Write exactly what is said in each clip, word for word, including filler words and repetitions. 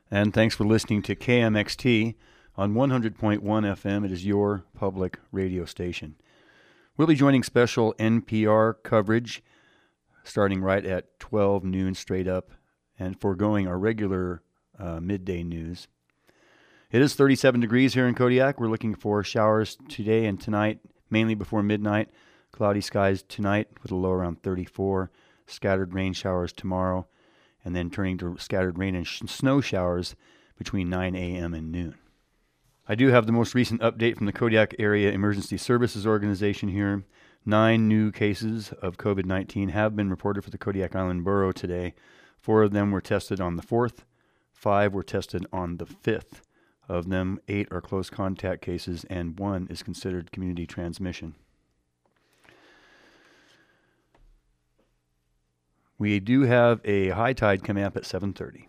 And thanks for listening to K M X T on one hundred point one F M. It is your public radio station. We'll be joining special N P R coverage starting right at twelve noon straight up and foregoing our regular uh, midday news. It is thirty-seven degrees here in Kodiak. We're looking for showers today and tonight, mainly before midnight. Cloudy skies tonight with a low around thirty-four. Scattered rain showers tomorrow, and then turning to scattered rain and sh- snow showers between nine a.m. and noon. I do have the most recent update from the Kodiak Area Emergency Services Organization here. Nine new cases of covid nineteen have been reported for the Kodiak Island Borough today. Four of them were tested on the fourth. Five were tested on the fifth. Of them, eight are close contact cases, and one is considered community transmission. We do have a high tide coming up at seven thirty.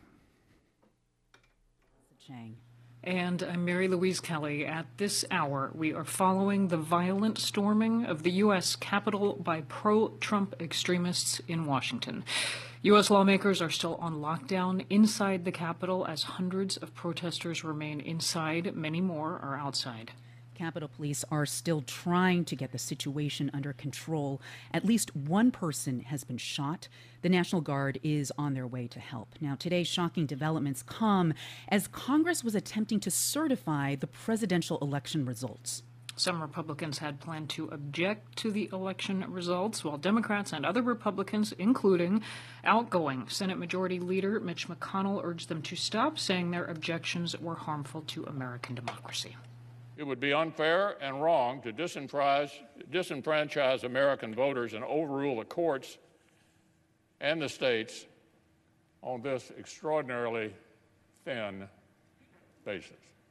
Chang. And I'm Mary Louise Kelly. At this hour, we are following the violent storming of the U S Capitol by pro-Trump extremists in Washington. U S lawmakers are still on lockdown inside the Capitol as hundreds of protesters remain inside. Many more are outside. Capitol Police are still trying to get the situation under control. At least one person has been shot. The National Guard is on their way to help. Now, today's shocking developments come as Congress was attempting to certify the presidential election results. Some Republicans had planned to object to the election results, while Democrats and other Republicans, including outgoing Senate Majority Leader Mitch McConnell, urged them to stop, saying their objections were harmful to American democracy. It would be unfair and wrong to disenfranchise, disenfranchise American voters and overrule the courts and the states on this extraordinarily thin basis.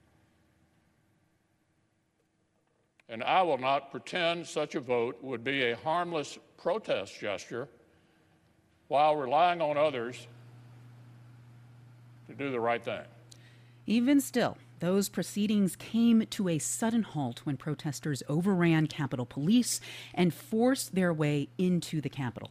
And I will not pretend such a vote would be a harmless protest gesture while relying on others to do the right thing. Even still, those proceedings came to a sudden halt when protesters overran Capitol Police and forced their way into the Capitol.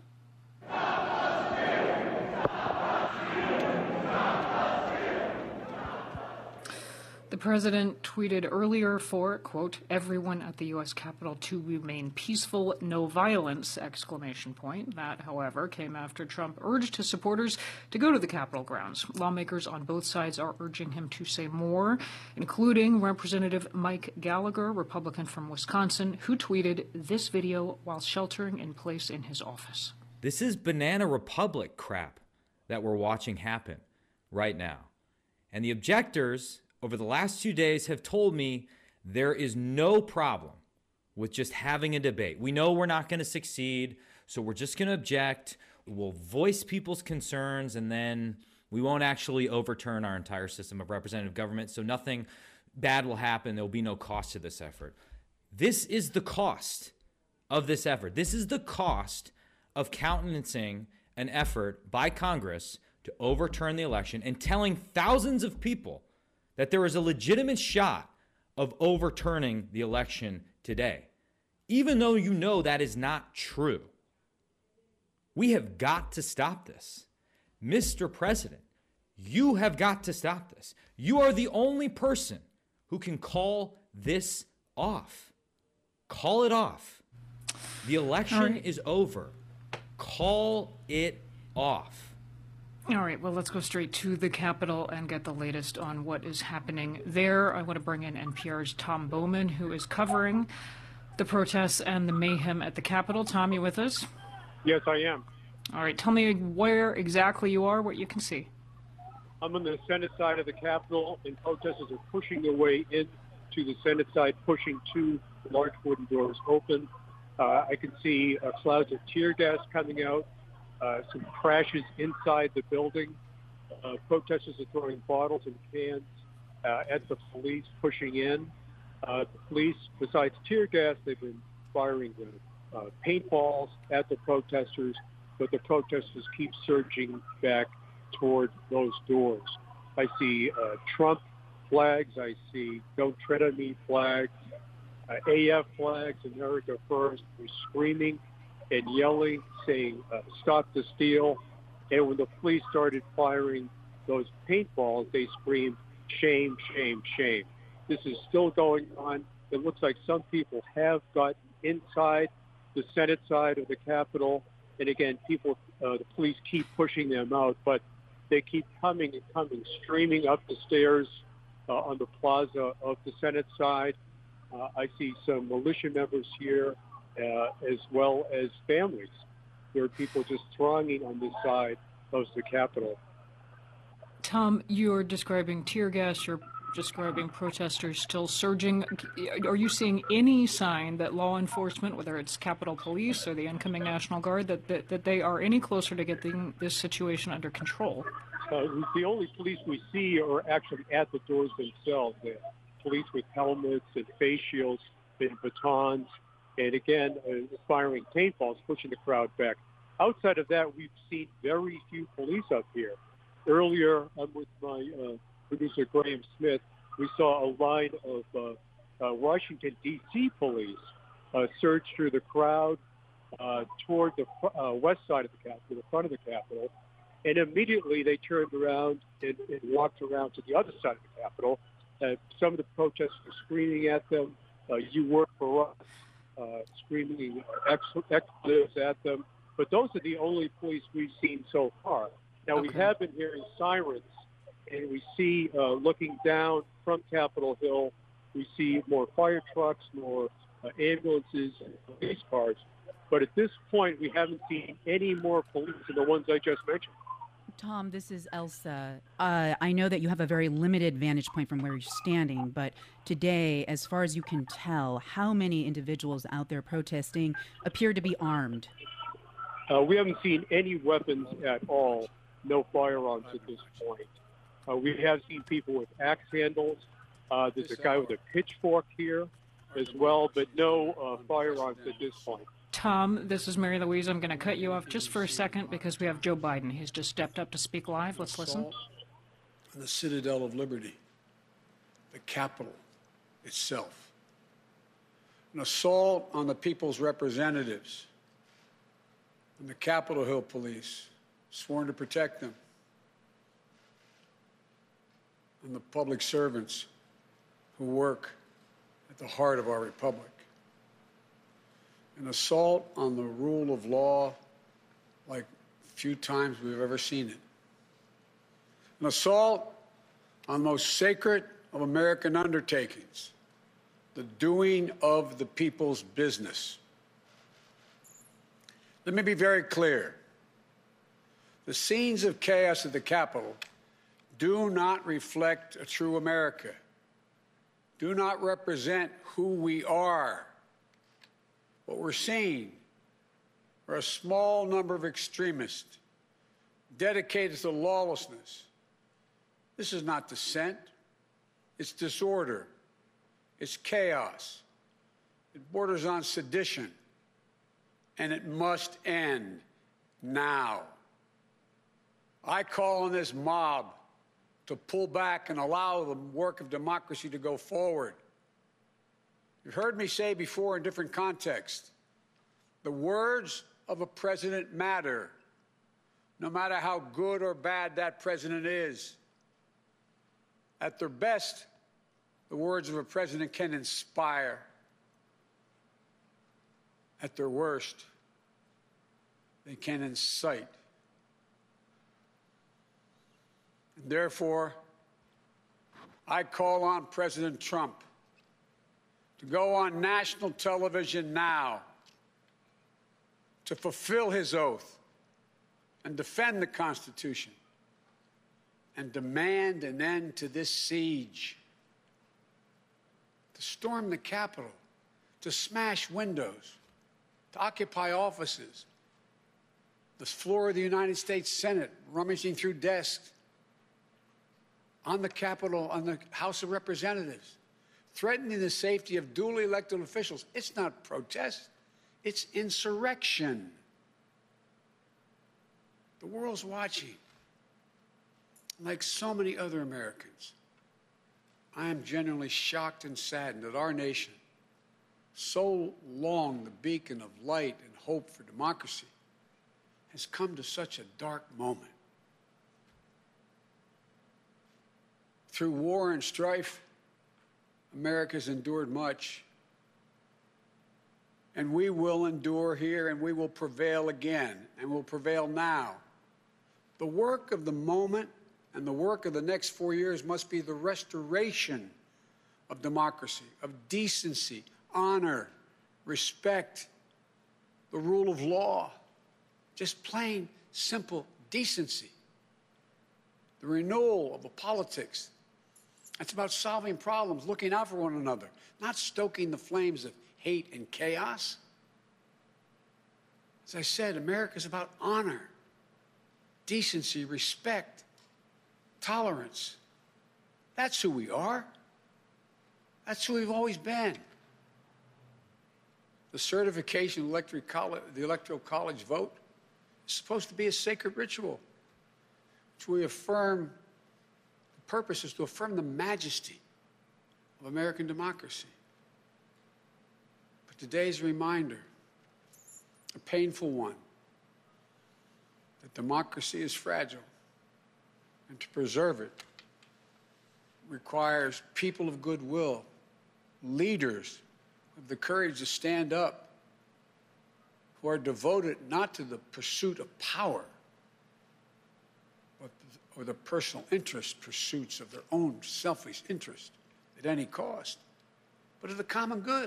The president tweeted earlier for, quote, everyone at the U S Capitol to remain peaceful, no violence, exclamation point. That, however, came after Trump urged his supporters to go to the Capitol grounds. Lawmakers on both sides are urging him to say more, including Representative Mike Gallagher, Republican from Wisconsin, who tweeted this video while sheltering in place in his office. This is Banana Republic crap that we're watching happen right now. And the objectors over the last two days have told me there is no problem with just having a debate. We know we're not going to succeed, so we're just going to object. We'll voice people's concerns, and then we won't actually overturn our entire system of representative government, so nothing bad will happen. There will be no cost to this effort. This is the cost of this effort. This is the cost of countenancing an effort by Congress to overturn the election and telling thousands of people that there is a legitimate shot of overturning the election today, even though you know that is not true. We have got to stop this. Mister President, you have got to stop this. You are the only person who can call this off. Call it off. The election right. is over. Call it off. All right, well, let's go straight to the Capitol and get the latest on what is happening there. I want to bring in N P R's Tom Bowman, who is covering the protests and the mayhem at the Capitol. Tom, you with us? Yes, I am. All right, tell me where exactly you are, what you can see. I'm on the Senate side of the Capitol, and protesters are pushing their way into the Senate side, pushing two large wooden doors open. Uh, I can see uh, clouds of tear gas coming out. Uh, some crashes inside the building. Uh, protesters are throwing bottles and cans uh, at the police, pushing in. Uh, the police, besides tear gas, they've been firing the, uh, paintballs at the protesters, but the protesters keep surging back toward those doors. I see uh, Trump flags. I see Don't Tread on Me flags, uh, A F flags, America First. They're screaming and yelling, saying, uh, stop the steal. And when the police started firing those paintballs, they screamed, shame, shame, shame. This is still going on. It looks like some people have gotten inside the Senate side of the Capitol. And again, people, uh, the police keep pushing them out, but they keep coming and coming, streaming up the stairs uh, on the plaza of the Senate side. Uh, I see some militia members here, uh, as well as families. There are people just thronging on this side of the Capitol. Tom, you're describing tear gas, you're describing protesters still surging. Are you seeing any sign that law enforcement, whether it's Capitol Police or the incoming National Guard, that, that, that they are any closer to getting this situation under control? Uh, the only police we see are actually at the doors themselves. They're police with helmets and face shields and batons, and again, uh, firing paintballs, pushing the crowd back. Outside of that, we've seen very few police up here. Earlier, I'm with my uh, producer, Graham Smith. We saw a line of uh, uh, Washington, D C police uh, surge through the crowd uh, toward the uh, west side of the Capitol, the front of the Capitol, and immediately they turned around and, and walked around to the other side of the Capitol. Uh, some of the protesters were screaming at them, uh, you work for us, uh, screaming expletives at them. But those are the only police we've seen so far. Now, okay. We have been hearing sirens, and we see, uh, looking down from Capitol Hill, we see more fire trucks, more uh, ambulances, and police cars. But at this point, we haven't seen any more police than the ones I just mentioned. Tom, this is Elsa. Uh, I know that you have a very limited vantage point from where you're standing, but today, as far as you can tell, how many individuals out there protesting appear to be armed? Uh, we haven't seen any weapons at all, no firearms at this point. Uh, we have seen people with axe handles. Uh, there's a guy with a pitchfork here as well, but no uh, firearms at this point. Tom, this is Mary Louise. I'm going to cut you off just for a second because we have Joe Biden. He's just stepped up to speak live. Let's listen. On the citadel of liberty, the Capitol itself. An assault on the people's representatives and the Capitol Hill police, sworn to protect them, and the public servants who work at the heart of our republic. An assault on the rule of law like few times we've ever seen it. An assault on the most sacred of American undertakings, the doing of the people's business. Let me be very clear. The scenes of chaos at the Capitol do not reflect a true America, do not represent who we are. What we're seeing are a small number of extremists dedicated to lawlessness. This is not dissent. It's disorder. It's chaos. It borders on sedition. And it must end now. I call on this mob to pull back and allow the work of democracy to go forward. You've heard me say before in different contexts, the words of a president matter, no matter how good or bad that president is. At their best, the words of a president can inspire. At their worst, they can incite. And therefore, I call on President Trump to go on national television now to fulfill his oath and defend the Constitution and demand an end to this siege, to storm the Capitol, to smash windows, to occupy offices, the floor of the United States Senate, rummaging through desks, on the Capitol, on the House of Representatives, threatening the safety of duly elected officials. It's not protest, it's insurrection. The world's watching. Like so many other Americans, I am genuinely shocked and saddened that our nation, so long the beacon of light and hope for democracy, has come to such a dark moment. Through war and strife, America's endured much. And we will endure here, and we will prevail again, and will prevail now. The work of the moment and the work of the next four years must be the restoration of democracy, of decency, honor, respect, the rule of law, just plain, simple decency. The renewal of the politics. It's about solving problems, looking out for one another, not stoking the flames of hate and chaos. As I said, America's about honor, decency, respect, tolerance. That's who we are. That's who we've always been. The certification of the Electoral College vote is supposed to be a sacred ritual, which we affirm. The purpose is to affirm the majesty of American democracy. But today's reminder, a painful one, that democracy is fragile, and to preserve it requires people of goodwill, leaders with the courage to stand up, who are devoted not to the pursuit of power, but or the personal interest pursuits of their own selfish interest at any cost, but of the common good.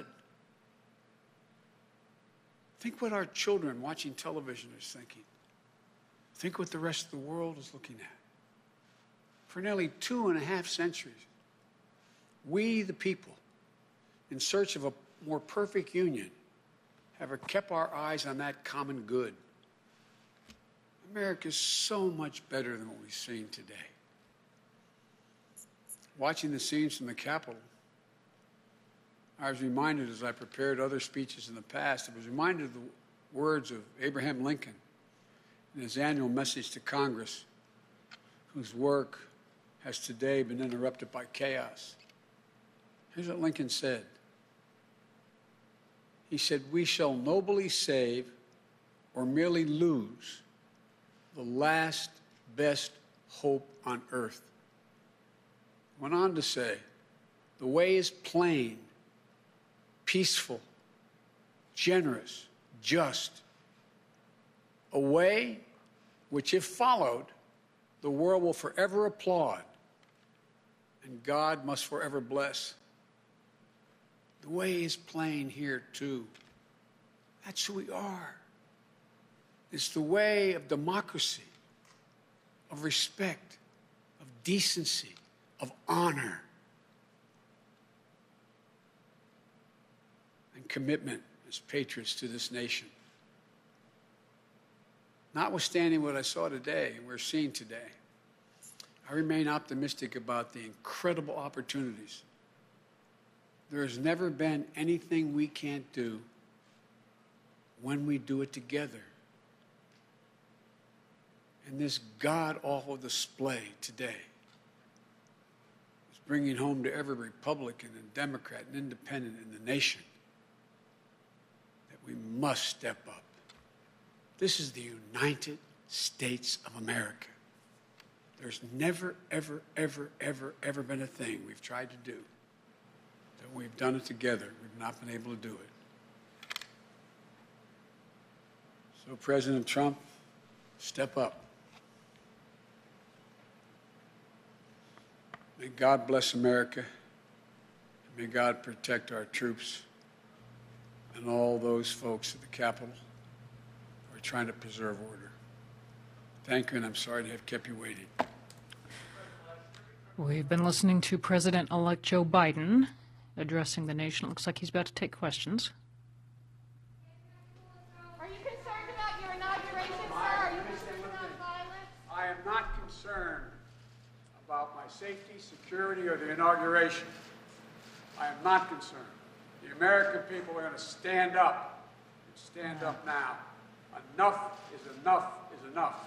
Think what our children watching television is thinking. Think what the rest of the world is looking at. For nearly two and a half centuries, we, the people, in search of a more perfect union, have kept our eyes on that common good. America is so much better than what we've seen today. Watching the scenes from the Capitol, I was reminded, as I prepared other speeches in the past, I was reminded of the words of Abraham Lincoln in his annual message to Congress, whose work has today been interrupted by chaos. Here's what Lincoln said. He said, "We shall nobly save or merely lose the last best hope on earth." Went on to say, "The way is plain, peaceful, generous, just. A way which, if followed, the world will forever applaud and God must forever bless." The way is plain here, too. That's who we are. It's the way of democracy, of respect, of decency, of honor, and commitment as patriots to this nation. Notwithstanding what I saw today and we're seeing today, I remain optimistic about the incredible opportunities. There has never been anything we can't do when we do it together. And this god-awful display today is bringing home to every Republican and Democrat and Independent in the nation that we must step up. This is the United States of America. There's never, ever, ever, ever, ever been a thing we've tried to do that we've done it together. We've not been able to do it. So, President Trump, step up. May God bless America. And may God protect our troops and all those folks at the Capitol who are trying to preserve order. Thank you, and I'm sorry to have kept you waiting. We've been listening to President-elect Joe Biden addressing the nation. Looks like he's about to take questions. Are you concerned about your inauguration, sir? Are you concerned about violence? I am not concerned about my safety, security, or the inauguration. I am not concerned. The American people are going to stand up and stand up now. Enough is enough is enough.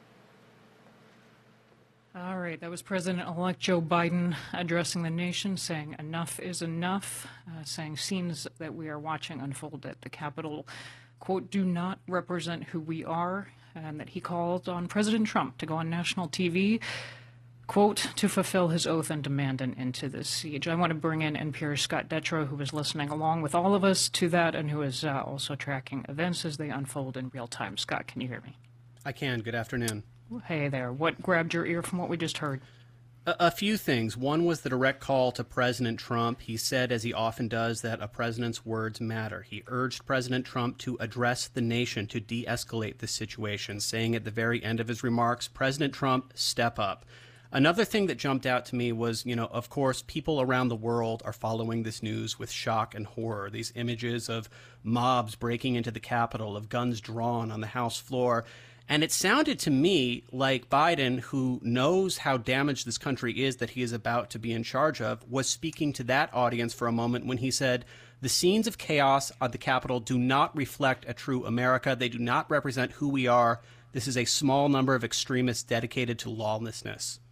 All right, that was President-elect Joe Biden addressing the nation, saying enough is enough, uh, saying scenes that we are watching unfold at the Capitol, quote, do not represent who we are, and that he called on President Trump to go on national T V, quote, to fulfill his oath and demand an end to this siege. I want to bring in N P R's Scott Detrow, who is listening along with all of us to that and who is uh, also tracking events as they unfold in real time. Scott, can you hear me? I can. Good afternoon. Hey there. What grabbed your ear from what we just heard? A, a few things. One was the direct call to President Trump. He said, as he often does, that a president's words matter. He urged President Trump to address the nation to de-escalate the situation, saying at the very end of his remarks, President Trump, step up. Another thing that jumped out to me was, you know, of course, people around the world are following this news with shock and horror. These images of mobs breaking into the Capitol, of guns drawn on the House floor. And it sounded to me like Biden, who knows how damaged this country is that he is about to be in charge of, was speaking to that audience for a moment when he said, the scenes of chaos at the Capitol do not reflect a true America. They do not represent who we are. This is a small number of extremists dedicated to lawlessness.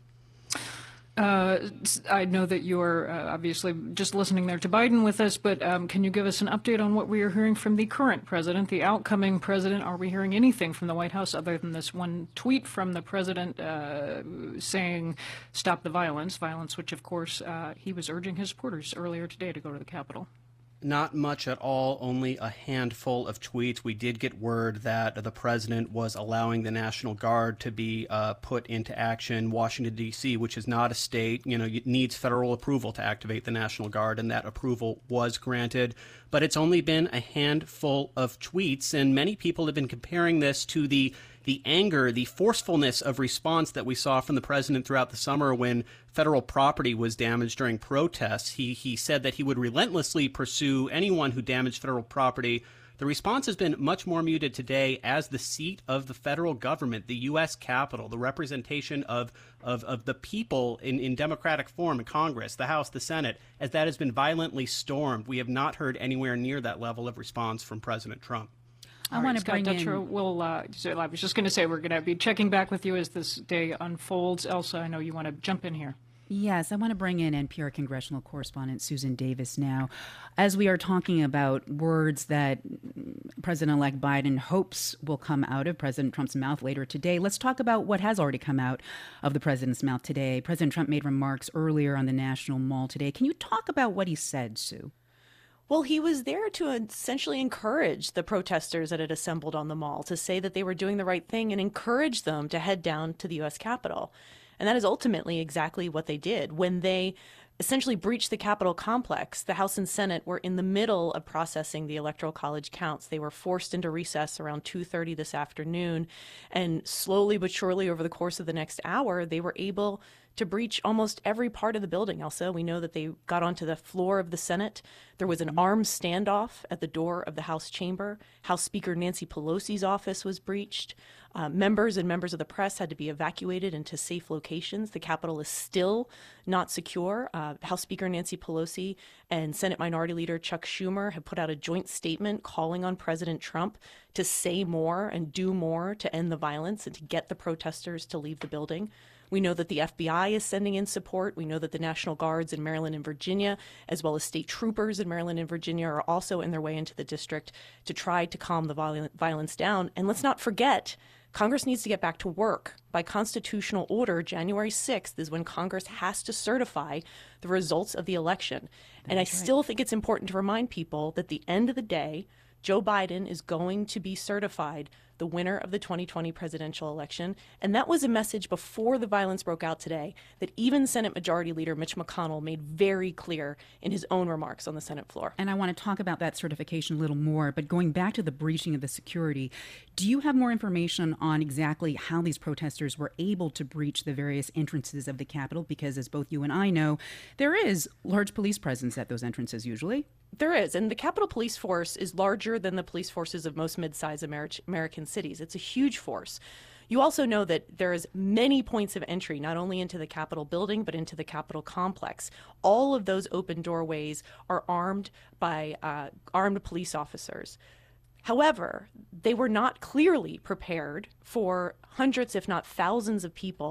Uh, I know that you're uh, obviously just listening there to Biden with us, but um, can you give us an update on what we are hearing from the current president, the outcoming president? Are we hearing anything from the White House other than this one tweet from the president uh, saying, stop the violence, violence which, of course, uh, he was urging his supporters earlier today to go to the Capitol? Not much at all, only a handful of tweets. We did get word that the president was allowing the National Guard to be uh, put into action. Washington, D C, which is not a state, you know, it needs federal approval to activate the National Guard, and that approval was granted. But it's only been a handful of tweets, and many people have been comparing this to the the anger, the forcefulness of response that we saw from the president throughout the summer when federal property was damaged during protests. He he said that he would relentlessly pursue anyone who damaged federal property. The response has been much more muted today as the seat of the federal government, the U S Capitol, the representation of, of, of the people in, in democratic form in Congress, the House, the Senate, as that has been violently stormed. We have not heard anywhere near that level of response from President Trump. I want to bring in. We'll, uh, so I was just going to say we're going to be checking back with you as this day unfolds. Elsa, I know you want to jump in here. Yes, I want to bring in N P R congressional correspondent Susan Davis now. As we are talking about words that President-elect Biden hopes will come out of President Trump's mouth later today, let's talk about what has already come out of the president's mouth today. President Trump made remarks earlier on the National Mall today. Can you talk about what he said, Sue? Well, he was there to essentially encourage the protesters that had assembled on the mall, to say that they were doing the right thing and encourage them to head down to the U S Capitol. And that is ultimately exactly what they did. When they essentially breached the Capitol complex, the House and Senate were in the middle of processing the Electoral College counts. They were forced into recess around two thirty this afternoon. And slowly but surely over the course of the next hour, they were able to breach almost every part of the building, Elsa. We know that they got onto the floor of the Senate. There was an armed standoff at the door of the House chamber. House Speaker Nancy Pelosi's office was breached. Uh, members and members of the press had to be evacuated into safe locations. The Capitol is still not secure. Uh, House Speaker Nancy Pelosi and Senate Minority Leader Chuck Schumer have put out a joint statement calling on President Trump to say more and do more to end the violence and to get the protesters to leave the building. We know that the F B I is sending in support. We know that the National Guards in Maryland and Virginia, as well as state troopers in Maryland and Virginia, are also in their way into the district to try to calm the violence down. And let's not forget, Congress needs to get back to work. By constitutional order, January sixth is when Congress has to certify the results of the election. And I right. still think it's important to remind people that at the end of the day, Joe Biden is going to be certified the winner of the twenty twenty presidential election. And that was a message before the violence broke out today that even Senate Majority Leader Mitch McConnell made very clear in his own remarks on the Senate floor. And I want to talk about that certification a little more, but going back to the breaching of the security, do you have more information on exactly how these protesters were able to breach the various entrances of the Capitol? Because as both you and I know, there is large police presence at those entrances usually. There is, and the Capitol Police Force is larger than the police forces of most mid-sized Amer- American cities. It's a huge force. You also know that there is many points of entry, not only into the Capitol building, but into the Capitol complex. All of those open doorways are armed by uh, armed police officers. However, they were not clearly prepared for hundreds, if not thousands of people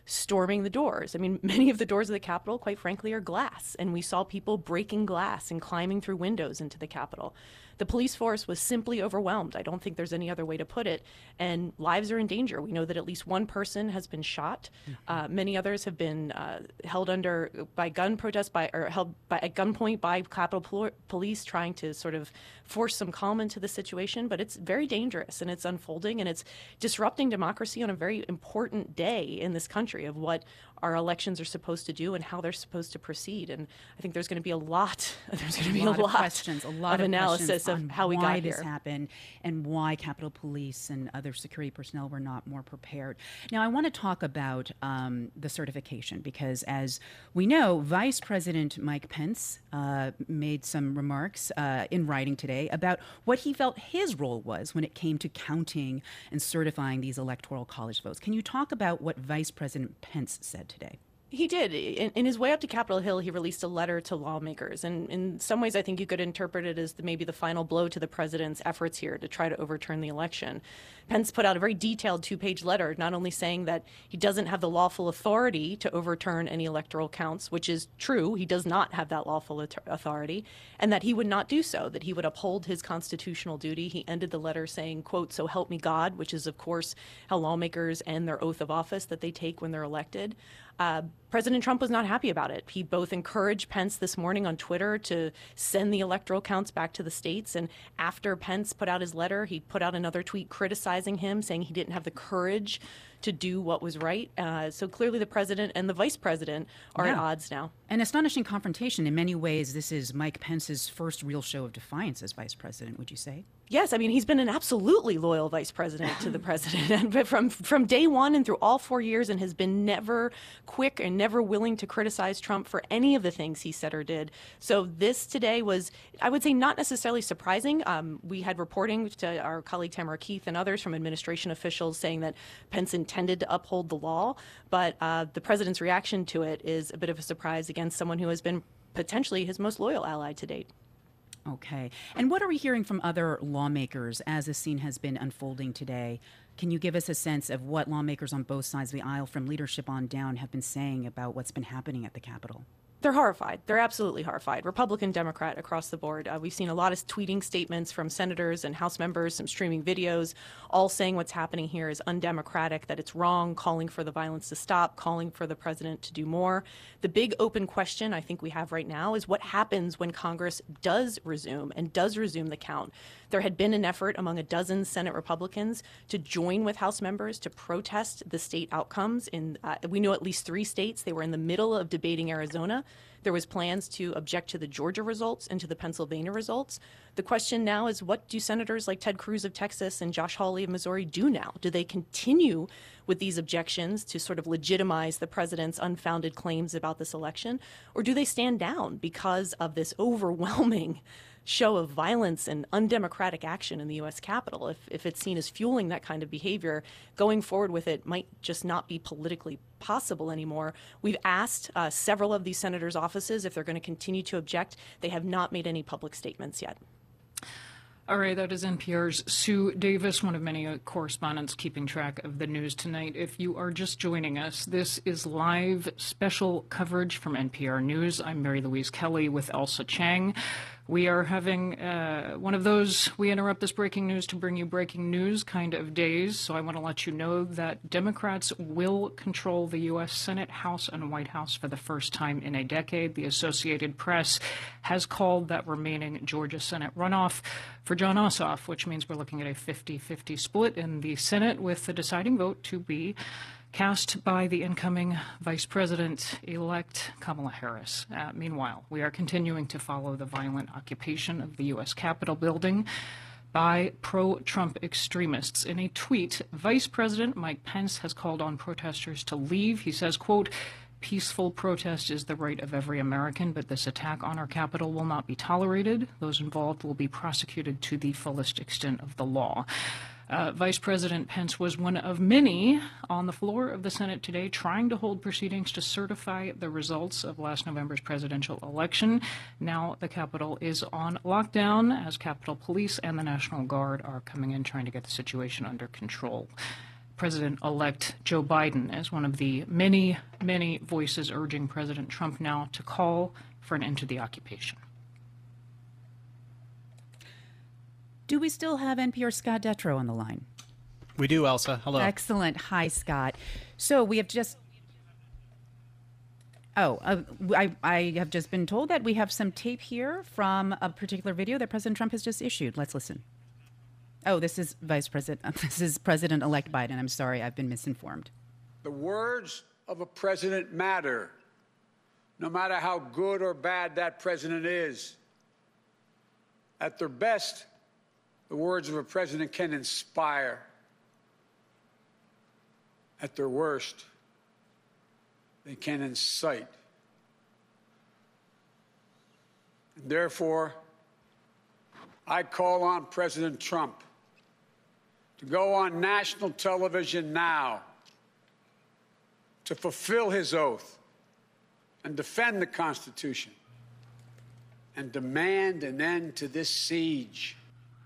storming the doors. I mean, many of the doors of the Capitol, quite frankly, are glass, and we saw people breaking glass and climbing through windows into the Capitol. The police force was simply overwhelmed. I don't think there's any other way to put it. And lives are in danger. We know that at least one person has been shot. Mm-hmm. Uh, many others have been uh, held under by gun protests, by or held by at gunpoint by Capitol pol- Police, trying to sort of force some calm into the situation. But it's very dangerous, and it's unfolding, and it's disrupting democracy on a very important day in this country of what our elections are supposed to do and how they're supposed to proceed. And I think there's going to be a lot. There's going to be a lot, of questions, a lot of, of analysis of how we got why here. this happened and why Capitol Police and other security personnel were not more prepared. Now, I want to talk about um, the certification because, as we know, Vice President Mike Pence uh, made some remarks uh, in writing today about what he felt his role was when it came to counting and certifying these electoral college votes. Can you talk about what Vice President Pence said today? He did. In, in his way up to Capitol Hill, he released a letter to lawmakers. And in some ways, I think you could interpret it as the, maybe the final blow to the president's efforts here to try to overturn the election. Pence put out a very detailed two-page letter, not only saying that he doesn't have the lawful authority to overturn any electoral counts, which is true. He does not have that lawful authority, and that he would not do so, that he would uphold his constitutional duty. He ended the letter saying, quote, "So help me God," which is, of course, how lawmakers end their oath of office that they take when they're elected. Uh, President Trump was not happy about it. He both encouraged Pence this morning on Twitter to send the electoral counts back to the states. And after Pence put out his letter, he put out another tweet criticizing him, saying he didn't have the courage to do what was right. Uh, so clearly the president and the vice president are yeah. at odds now. An astonishing confrontation. In many ways, this is Mike Pence's first real show of defiance as vice president, would you say? Yes, I mean, he's been an absolutely loyal vice president to the president and from from day one and through all four years and has been never quick and never willing to criticize Trump for any of the things he said or did. So this today was, I would say, not necessarily surprising. Um, we had reporting to our colleague Tamara Keith and others from administration officials saying that Pence intended to uphold the law, but uh, the president's reaction to it is a bit of a surprise against someone who has been potentially his most loyal ally to date. Okay. And what are we hearing from other lawmakers as this scene has been unfolding today? Can you give us a sense of what lawmakers on both sides of the aisle, from leadership on down, have been saying about what's been happening at the Capitol? They're horrified. They're absolutely horrified. Republican, Democrat, across the board. Uh, we've seen a lot of tweeting statements from senators and House members, some streaming videos, all saying what's happening here is undemocratic, that it's wrong, calling for the violence to stop, calling for the president to do more. The big open question I think we have right now is what happens when Congress does resume and does resume the count. There had been an effort among a dozen Senate Republicans to join with House members to protest the state outcomes. In uh, we know at least three states. They were in the middle of debating Arizona. There was plans to object to the Georgia results and to the Pennsylvania results. The question now is, what do senators like Ted Cruz of Texas and Josh Hawley of Missouri do now? Do they continue with these objections to sort of legitimize the president's unfounded claims about this election? Or do they stand down because of this overwhelming show of violence and undemocratic action in the U S Capitol? If, if it's seen as fueling that kind of behavior, going forward with it might just not be politically possible anymore. We've asked uh, several of these senators' offices if they're going to continue to object. They have not made any public statements yet. All right, that is N P R's Sue Davis, one of many uh, correspondents keeping track of the news tonight. If you are just joining us, this is live special coverage from N P R News. I'm Mary Louise Kelly with Elsa Chang. We are having uh, one of those we interrupt this breaking news to bring you breaking news kind of days. So I want to let you know that Democrats will control the U S Senate, House, and White House for the first time in a decade. The Associated Press has called that remaining Georgia Senate runoff for Jon Ossoff, which means we're looking at a fifty-fifty split in the Senate, with the deciding vote to be cast by the incoming Vice President-elect Kamala Harris. Uh, meanwhile, we are continuing to follow the violent occupation of the U S Capitol building by pro-Trump extremists. In a tweet, Vice President Mike Pence has called on protesters to leave. He says, quote, "Peaceful protest is the right of every American, but this attack on our Capitol will not be tolerated. Those involved will be prosecuted to the fullest extent of the law." Uh, Vice President Pence was one of many on the floor of the Senate today trying to hold proceedings to certify the results of last November's presidential election. Now the Capitol is on lockdown as Capitol Police and the National Guard are coming in trying to get the situation under control. President-elect Joe Biden as one of the many, many voices urging President Trump now to call for an end to the occupation. Do we still have N P R's Scott Detrow on the line? We do, Elsa. Hello. Excellent. Hi, Scott. So we have just... Oh, uh, I, I have just been told that we have some tape here from a particular video that President Trump has just issued. Let's listen. Oh, this is Vice President. This is President-elect Biden. I'm sorry, I've been misinformed. The words of a president matter, no matter how good or bad that president is. At their best, the words of a president can inspire. At their worst, they can incite. And therefore, I call on President Trump to go on national television now to fulfill his oath and defend the Constitution and demand an end to this siege.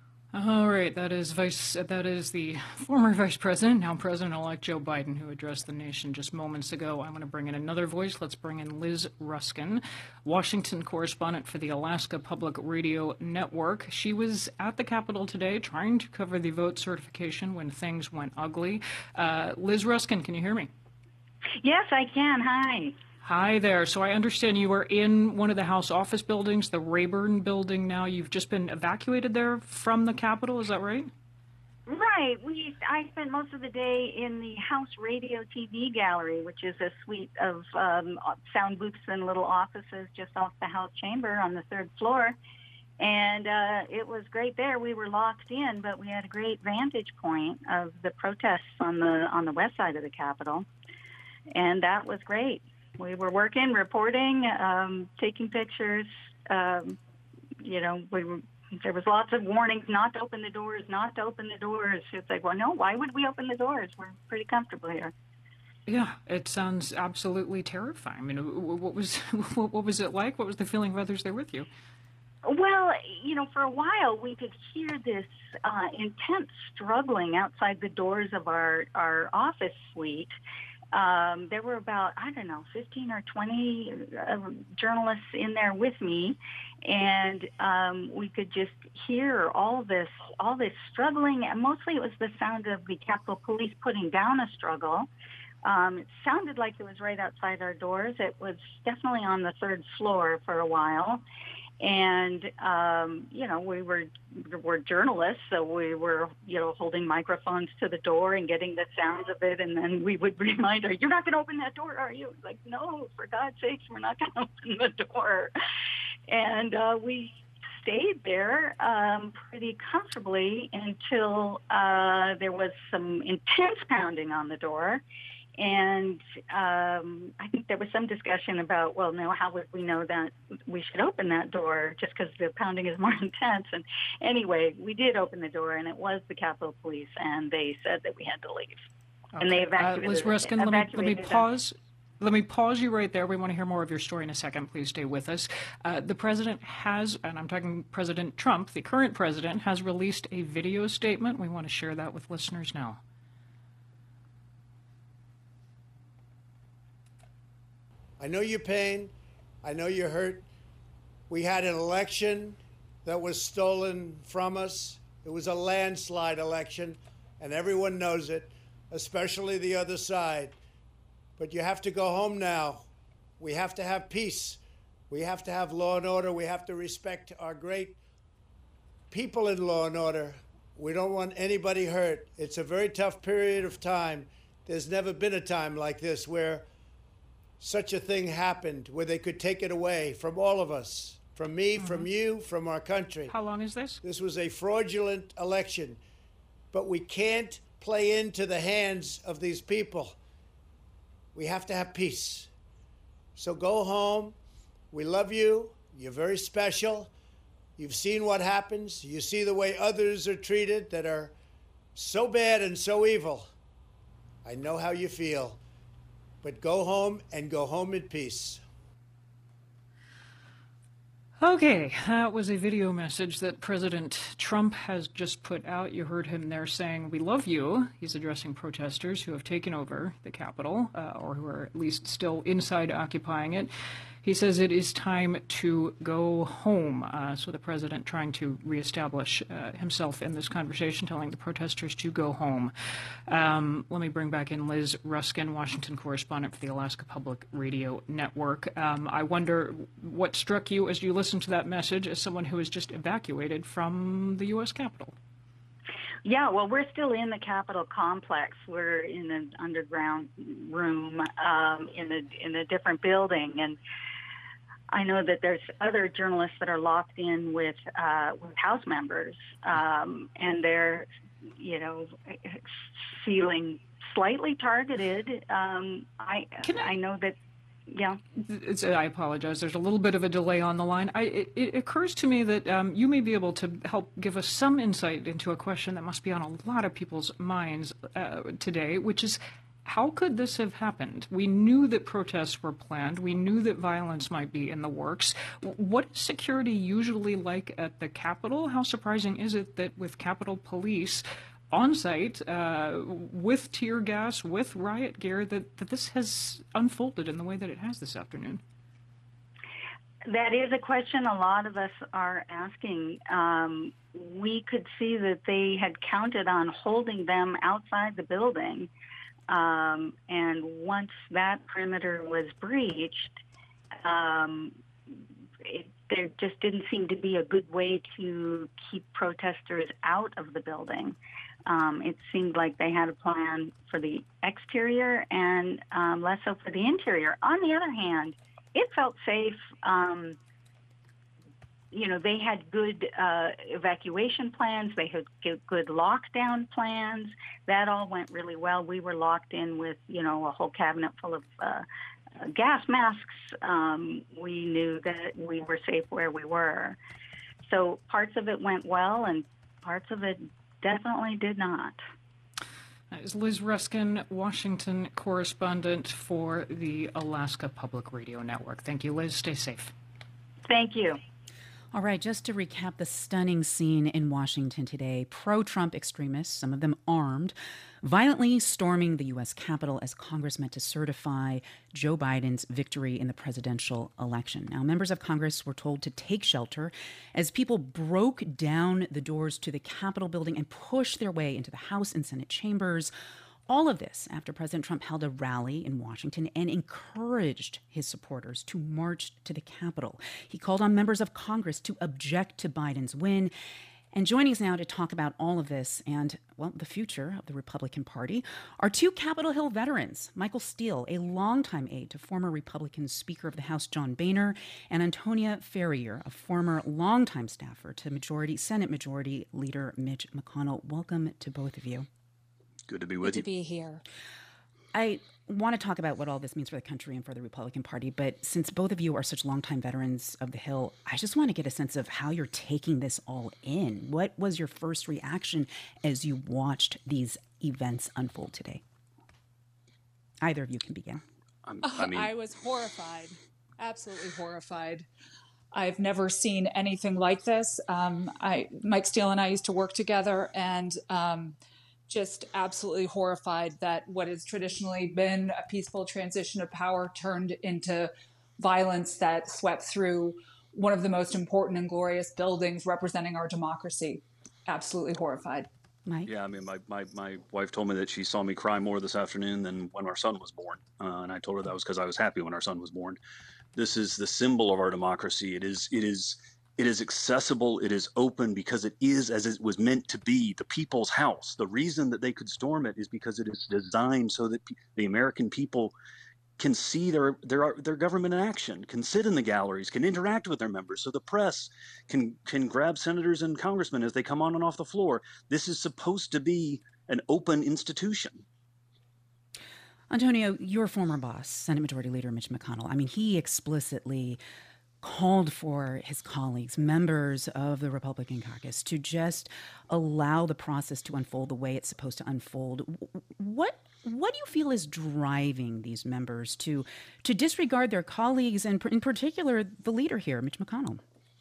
All right, that is Vice. That is the former Vice President, now President-elect Joe Biden, who addressed the nation just moments ago. I'm going to bring in another voice. Let's bring in Liz Ruskin, Washington correspondent for the Alaska Public Radio Network. She was at the Capitol today trying to cover the vote certification when things went ugly. Uh, Liz Ruskin, can you hear me? Yes, I can. Hi. Hi there. So I understand you are in one of the House office buildings, the Rayburn building now. You've just been evacuated there from the Capitol, is that right? Right. We I spent most of the day in the House Radio T V Gallery, which is a suite of um, sound booths and little offices just off the House chamber on the third floor. And uh, it was great there. We were locked in, but we had a great vantage point of the protests on the on the west side of the Capitol. And that was great. We were working, reporting, um, taking pictures. Um, you know, we were, there was lots of warnings not to open the doors, not to open the doors. It's like, well, no, why would we open the doors? We're pretty comfortable here. Yeah, it sounds absolutely terrifying. I mean, what was what was it like? What was the feeling of others there with you? Well, you know, for a while we could hear this uh, intense struggling outside the doors of our, our office suite. Um, there were about, I don't know, fifteen or twenty uh, journalists in there with me, and um, we could just hear all this, all this struggling, and mostly it was the sound of the Capitol Police putting down a struggle. Um, it sounded like it was right outside our doors. It was definitely on the third floor for a while. And, um, you know, we were, were journalists, so we were, you know, holding microphones to the door and getting the sounds of it. And then we would remind her, you're not going to open that door, are you? Like, no, for God's sakes, we're not going to open the door. And uh, we stayed there um, pretty comfortably until uh, there was some intense pounding on the door. And um, I think there was some discussion about, well, no, how would we know that we should open that door just because the pounding is more intense? And anyway, we did open the door, and it was the Capitol Police, and they said that we had to leave. Okay. And they evacuated. Uh, Liz Ruskin, let me, let me pause. Them. Let me pause you right there. We want to hear more of your story in a second. Please stay with us. Uh, the president has, and I'm talking President Trump, the current president, has released a video statement. We want to share that with listeners now. I know your pain. I know you're hurt. We had an election that was stolen from us. It was a landslide election, and everyone knows it, especially the other side. But you have to go home now. We have to have peace. We have to have law and order. We have to respect our great people in law and order. We don't want anybody hurt. It's a very tough period of time. There's never been a time like this where such a thing happened, where they could take it away from all of us, from me, mm-hmm. from you, from our country. How long is this? This was a fraudulent election, but we can't play into the hands of these people. We have to have peace. So go home. We love you. You're very special. You've seen what happens. You see the way others are treated that are so bad and so evil. I know how you feel. But go home and go home in peace. Okay, that was a video message that President Trump has just put out. You heard him there saying, "We love you." He's addressing protesters who have taken over the Capitol, uh, or who are at least still inside occupying it. He says it is time to go home. Uh, so the president trying to reestablish uh, himself in this conversation, telling the protesters to go home. Um, let me bring back in Liz Ruskin, Washington correspondent for the Alaska Public Radio Network. Um, I wonder what struck you as you listened to that message as someone who has just evacuated from the U S Capitol. Yeah, well, we're still in the Capitol complex. We're in an underground room um, in a in a different building, and I know that there's other journalists that are locked in with uh, with House members, um, and they're, you know, feeling slightly targeted. Um, I, I I know that. Yeah. It's, I apologize. There's a little bit of a delay on the line. I, it, it occurs to me that um, you may be able to help give us some insight into a question that must be on a lot of people's minds uh, today, which is, how could this have happened? We knew that protests were planned. We knew that violence might be in the works. What is security usually like at the Capitol? How surprising is it that with Capitol Police on site, uh, with tear gas, with riot gear, that, that this has unfolded in the way that it has this afternoon? That is a question a lot of us are asking. Um, we could see that they had counted on holding them outside the building. Um, and once that perimeter was breached, um, it, there just didn't seem to be a good way to keep protesters out of the building. Um, it seemed like they had a plan for the exterior and um, less so for the interior. On the other hand, it felt safe. Um, you know, they had good uh, evacuation plans. They had good lockdown plans. That all went really well. We were locked in with, you know, a whole cabinet full of uh, gas masks. Um, we knew that we were safe where we were. So parts of it went well and parts of it definitely did not. That is Liz Ruskin, Washington correspondent for the Alaska Public Radio Network. Thank you, Liz. Stay safe. Thank you. All right, just to recap the stunning scene in Washington today, pro-Trump extremists, some of them armed, violently storming the U S Capitol as Congress met to certify Joe Biden's victory in the presidential election. Now, members of Congress were told to take shelter as people broke down the doors to the Capitol building and pushed their way into the House and Senate chambers. All of this after President Trump held a rally in Washington and encouraged his supporters to march to the Capitol. He called on members of Congress to object to Biden's win. And joining us now to talk about all of this and, well, the future of the Republican Party are two Capitol Hill veterans, Michael Steele, a longtime aide to former Republican Speaker of the House John Boehner, and Antonia Ferrier, a former longtime staffer to Majority Senate Majority Leader Mitch McConnell. Welcome to both of you. Good to be with Good you. to be here. I want to talk about what all this means for the country and for the Republican Party, but since both of you are such longtime veterans of the Hill, I just want to get a sense of how you're taking this all in. What was your first reaction as you watched these events unfold today? Either of you can begin. Um, I mean, I was horrified, absolutely horrified. I've never seen anything like this. Um, I, Mike Steele and I used to work together, and um, just absolutely horrified that what has traditionally been a peaceful transition of power turned into violence that swept through one of the most important and glorious buildings representing our democracy. Absolutely horrified. Mike? Yeah, I mean, my, my, my wife told me that she saw me cry more this afternoon than when our son was born. Uh, and I told her that was because I was happy when our son was born. This is the symbol of our democracy. It is, it is, It is accessible, it is open because it is as it was meant to be, the people's house. The reason that they could storm it is because it is designed so that pe- the American people can see their, their their government in action, can sit in the galleries, can interact with their members, so the press can can grab senators and congressmen as they come on and off the floor. This is supposed to be an open institution. Antonio, your former boss, Senate Majority Leader Mitch McConnell, I mean, he explicitly called for his colleagues, members of the Republican caucus, to just allow the process to unfold the way it's supposed to unfold. What what do you feel is driving these members to to disregard their colleagues, and in particular the leader here, Mitch McConnell?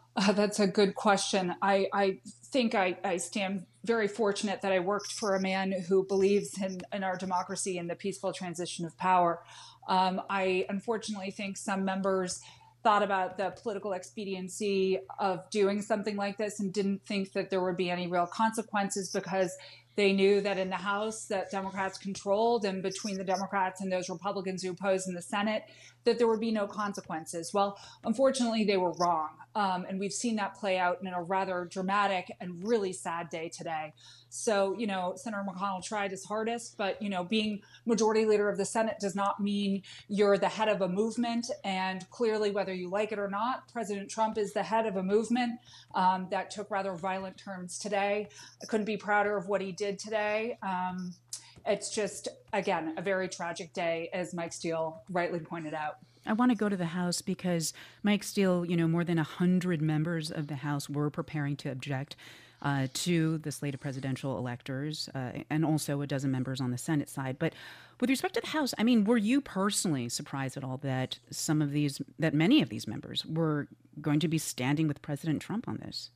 Uh, that's a good question. I, I think I, I stand very fortunate that I worked for a man who believes in, in our democracy and the peaceful transition of power. Um, I unfortunately think some members thought about the political expediency of doing something like this and didn't think that there would be any real consequences because they knew that in the House that Democrats controlled and between the Democrats and those Republicans who opposed in the Senate, that there would be no consequences. Well, unfortunately, they were wrong. Um, and we've seen that play out in a rather dramatic and really sad day today. So, you know, Senator McConnell tried his hardest, but, you know, being majority leader of the Senate does not mean you're the head of a movement. And clearly, whether you like it or not, President Trump is the head of a movement um, that took rather violent turns today. I couldn't be prouder of what he did today. Um, it's just, again, a very tragic day, as Mike Steele rightly pointed out. I want to go to the House because Mike Steele, you know, more than one hundred members of the House were preparing to object uh, to the slate of presidential electors uh, and also a dozen members on the Senate side. But with respect to the House, I mean, were you personally surprised at all that some of these, that many of these members were going to be standing with President Trump on this?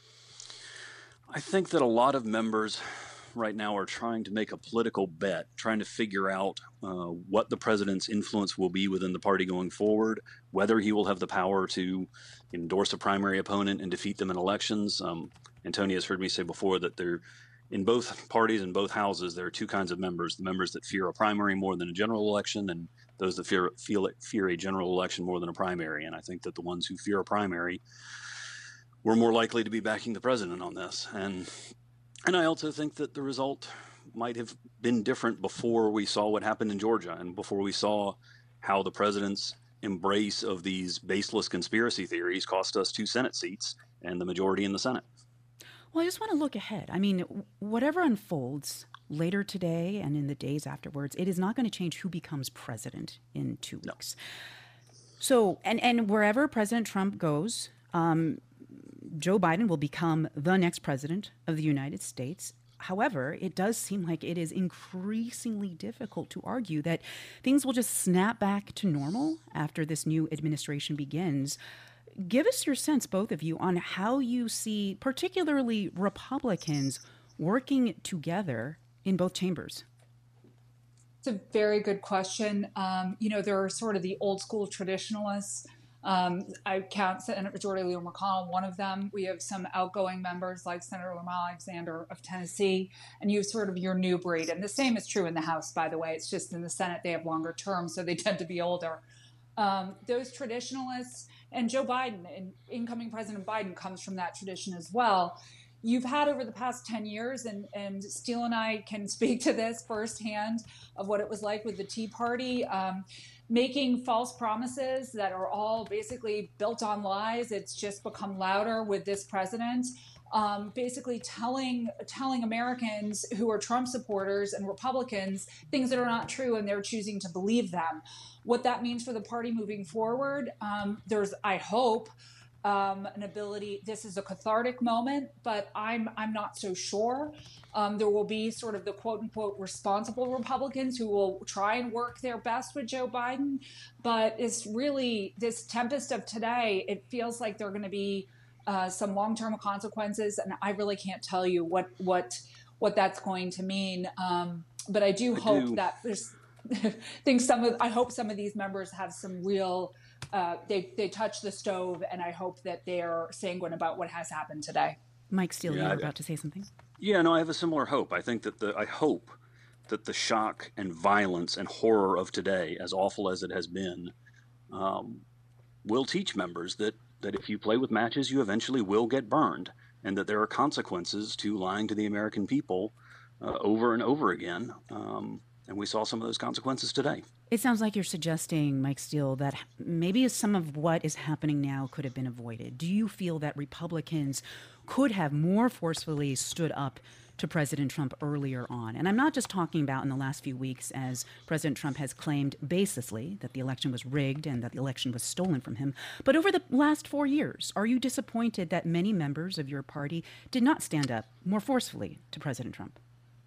I think that a lot of members right now are trying to make a political bet, trying to figure out uh, what the president's influence will be within the party going forward, whether he will have the power to endorse a primary opponent and defeat them in elections. Um, Antonia has heard me say before that there, in both parties and both houses, there are two kinds of members: the members that fear a primary more than a general election, and those that fear feel it, fear a general election more than a primary. And I think that the ones who fear a primary were more likely to be backing the president on this. And And I also think that the result might have been different before we saw what happened in Georgia and before we saw how the president's embrace of these baseless conspiracy theories cost us two Senate seats and the majority in the Senate. Well, I just want to look ahead. I mean, whatever unfolds later today and in the days afterwards, it is not going to change who becomes president in two weeks. No. So, and, and wherever President Trump goes, um, Joe Biden will become the next president of the United States. However, it does seem like it is increasingly difficult to argue that things will just snap back to normal after this new administration begins. Give us your sense, both of you, on how you see particularly Republicans working together in both chambers. It's a very good question. Um, you know, there are sort of the old school traditionalists. Um, I count Senate Majority Leader McConnell, one of them. We have some outgoing members like Senator Lamar Alexander of Tennessee, and you have sort of your new breed. And the same is true in the House, by the way. It's just in the Senate they have longer terms, so they tend to be older. Um, those traditionalists, and Joe Biden, and incoming President Biden, comes from that tradition as well. You've had over the past ten years, and, and Steele and I can speak to this firsthand of what it was like with the Tea Party, um, making false promises that are all basically built on lies. It's just become louder with this president, um, basically telling telling Americans who are Trump supporters and Republicans things that are not true, and they're choosing to believe them. What that means for the party moving forward, um, there's, I hope, Um, an ability. This is a cathartic moment, but I'm I'm not so sure. Um, there will be sort of the quote unquote responsible Republicans who will try and work their best with Joe Biden, but it's really this tempest of today. It feels like there are going to be uh, some long-term consequences, and I really can't tell you what what what that's going to mean. Um, but I do I hope do. that there's think some of I hope some of these members have some real. Uh, they they touch the stove, and I hope that they're sanguine about what has happened today. Mike Steele, yeah, you were about to say something. Yeah, no, I have a similar hope. I think that the I hope that the shock and violence and horror of today, as awful as it has been, um, will teach members that that if you play with matches, you eventually will get burned, and that there are consequences to lying to the American people uh, over and over again. Um, and we saw some of those consequences today. It sounds like you're suggesting, Mike Steele, that maybe some of what is happening now could have been avoided. Do you feel that Republicans could have more forcefully stood up to President Trump earlier on? And I'm not just talking about in the last few weeks, as President Trump has claimed baselessly that the election was rigged and that the election was stolen from him, but over the last four years. Are you disappointed that many members of your party did not stand up more forcefully to President Trump?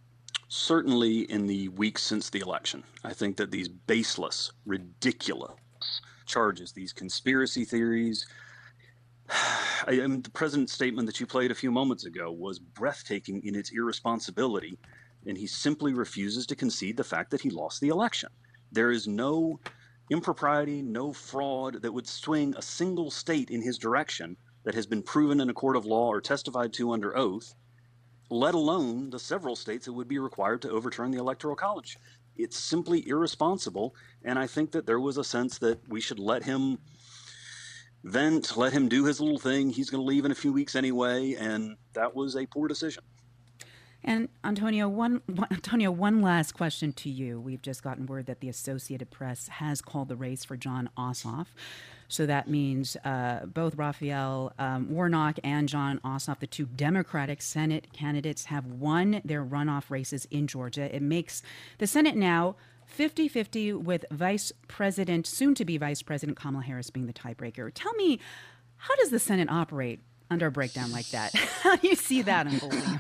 Certainly in the weeks since the election. I think that these baseless, ridiculous charges, these conspiracy theories, I, I mean, the president's statement that you played a few moments ago was breathtaking in its irresponsibility, and he simply refuses to concede the fact that he lost the election. There is no impropriety, no fraud that would swing a single state in his direction that has been proven in a court of law or testified to under oath, let alone the several states that would be required to overturn the Electoral College. It's simply irresponsible, and I think that there was a sense that we should let him vent, let him do his little thing. He's going to leave in a few weeks anyway, and that was a poor decision. And Antonio, one, one Antonio, one last question to you. We've just gotten word that the Associated Press has called the race for Jon Ossoff. So that means uh, both Raphael um, Warnock and Jon Ossoff, the two Democratic Senate candidates, have won their runoff races in Georgia. It makes the Senate now fifty-fifty with Vice President, soon-to-be Vice President Kamala Harris being the tiebreaker. Tell me, how does the Senate operate under a breakdown like that? How do you see that unfolding?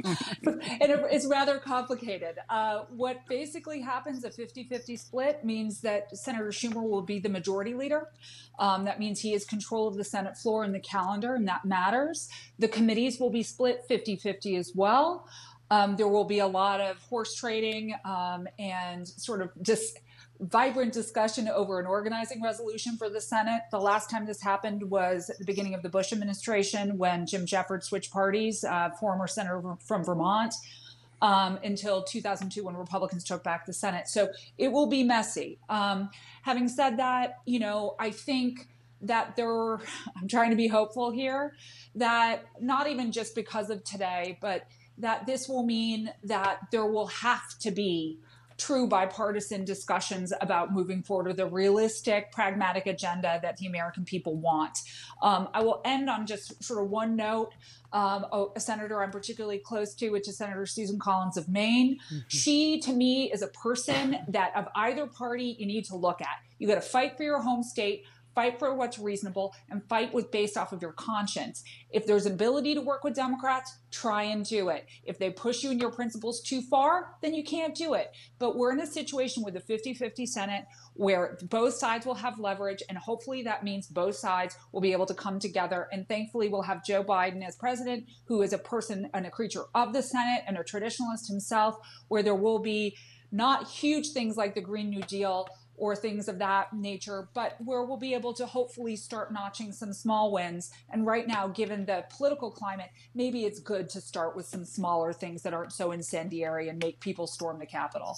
It's rather complicated. Uh, what basically happens, a fifty-fifty split, means that Senator Schumer will be the majority leader. Um, that means he has control of the Senate floor and the calendar, and that matters. The committees will be split fifty-fifty as well. Um, there will be a lot of horse trading um, and sort of just vibrant discussion over an organizing resolution for the Senate. The last time this happened was at the beginning of the Bush administration when Jim Jeffords switched parties, uh, former senator from Vermont, um, until two thousand two when Republicans took back the Senate. So it will be messy. Um, having said that, you know, I think that there, I'm trying to be hopeful here, that not even just because of today, but that this will mean that there will have to be true bipartisan discussions about moving forward with a realistic, pragmatic agenda that the American people want. Um, I will end on just sort of one note. Um, a senator I'm particularly close to, which is Senator Susan Collins of Maine. Mm-hmm. She, to me, is a person that of either party you need to look at. You got to fight for your home state, fight for what's reasonable, and fight with based off of your conscience. If there's an ability to work with Democrats, try and do it. If they push you in your principles too far, then you can't do it. But we're in a situation with a fifty-fifty Senate where both sides will have leverage, and hopefully that means both sides will be able to come together. And thankfully, we'll have Joe Biden as president, who is a person and a creature of the Senate and a traditionalist himself, where there will be not huge things like the Green New Deal or things of that nature, but where we'll be able to hopefully start notching some small wins. And right now, given the political climate, maybe it's good to start with some smaller things that aren't so incendiary and make people storm the Capitol.